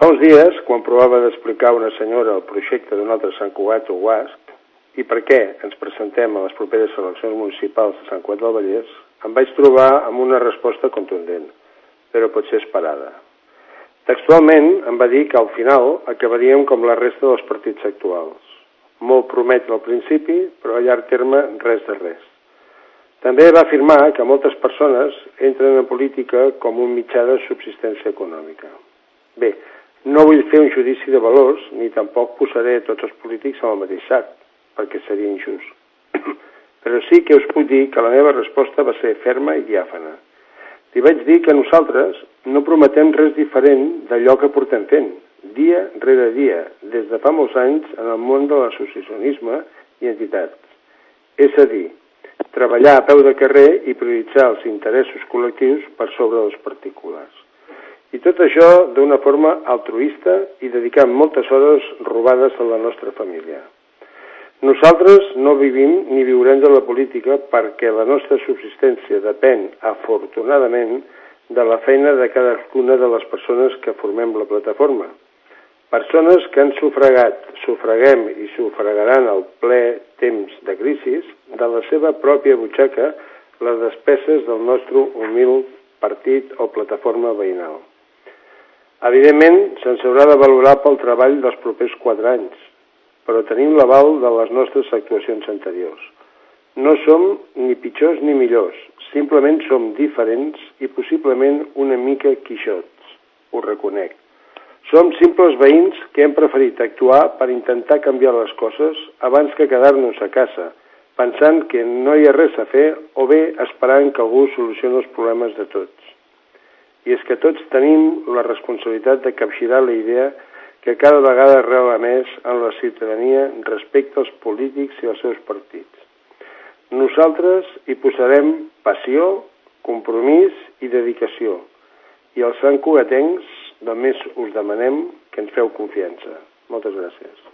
Fa uns dies, quan provava d'explicar a una senyora el projecte d'un altre Sant Cugat o Guasc i per què ens presentem a les properes eleccions municipals de Sant Cugat del Vallès, em vaig trobar amb una resposta contundent, però potser esperada. Textualment em va dir que al final acabaríem com la resta dels partits actuals. Molt prometre al principi, però a llarg terme res de res. També va afirmar que moltes persones entren en política com un mitjà de subsistència econòmica. Bé, no vull fer un judici de valors, ni tampoc posaré tots els polítics en el mateix sac, perquè seria injust. Però sí que us puc dir que la meva resposta va ser ferma i diàfana. Li vaig dir que nosaltres no prometem res diferent d'allò que portem fent, dia rere dia, des de fa molts anys en el món de l'associacionisme i entitats. És a dir, treballar a peu de carrer i prioritzar els interessos col·lectius per sobre dels particulars. I tot això d'una forma altruista i dedicant moltes hores robades a la nostra família. Nosaltres no vivim ni viurem de la política perquè la nostra subsistència depèn, afortunadament, de la feina de cadascuna de les persones que formem la plataforma. Persones que han sufragat, sufraguem i sufragaran al ple temps de crisi de la seva pròpia butxaca les despeses del nostre humil partit o plataforma veïnal. Evidentment, se'ns haurà de valorar pel treball dels propers 4 anys, però tenim l'aval de les nostres actuacions anteriors. No som ni pitjors ni millors, simplement som diferents i possiblement una mica quixots, ho reconec. Som simples veïns que hem preferit actuar per intentar canviar les coses abans que quedar-nos a casa, pensant que no hi ha res a fer o bé esperant que algú solucioni els problemes de tots. I és que tots tenim la responsabilitat de capgirar la idea que cada vegada arrela més en la ciutadania respecte als polítics i als seus partits. Nosaltres hi posarem passió, compromís i dedicació. I els santcugatencs només us demanem que ens feu confiança. Moltes gràcies.